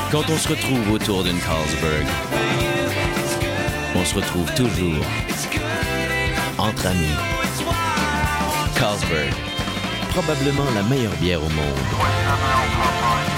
Quand on se retrouve autour d'une Carlsberg, on se retrouve toujours entre amis. Carlsberg, probablement la meilleure bière au monde.